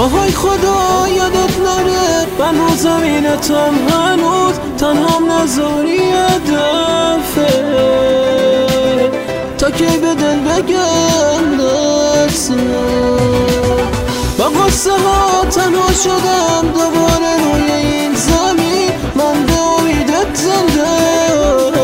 آهای خدا یادت نره من رو زمینتم هنوز تنهام نذاری یه دفعه تا کی به دل بگم دست با قصه ها تنها شدم دوباره روی این زمین من به امیدت زندم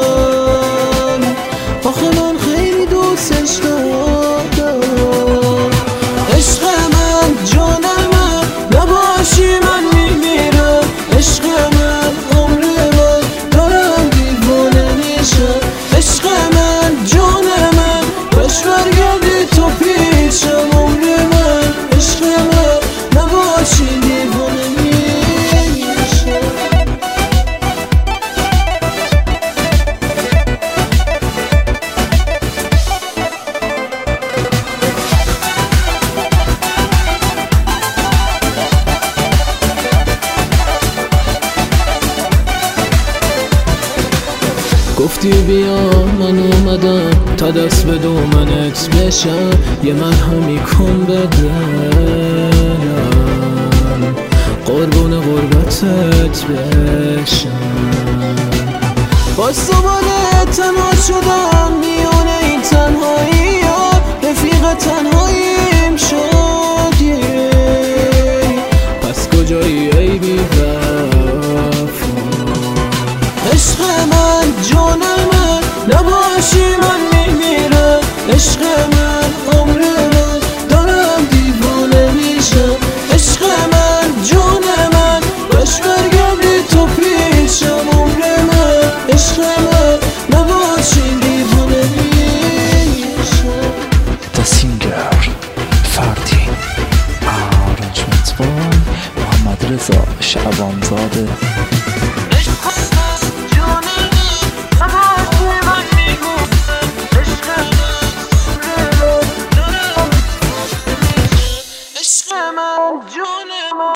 آخه من خیلی دوستش دارم عشق من جان من نباشی من میمیرم عشق من عمر من دارم دیوانه میشم عشق من جان من باش برگردی تو پیشم عمر من عشق من نباشی دیوانه میشم گفتی بیا من اومدم تا دست به دومنت بشم یه مرهمی کن به دلم قربون غربتت بشم باز دوباره تنها شدم میونه این تنهایی ها رفیق تنهاییم شدی پس کجایی ای بی وفا عشق من جان من نباشی من میمیرم عشق من عمر من دارم دیوانه میشم عشق من جان من باش برگردی تو پیشم عمر من عشق من نباشی دیوانه میشم The singer فردین arrangement by محمد رضا شعبانزاده. عشق من جون من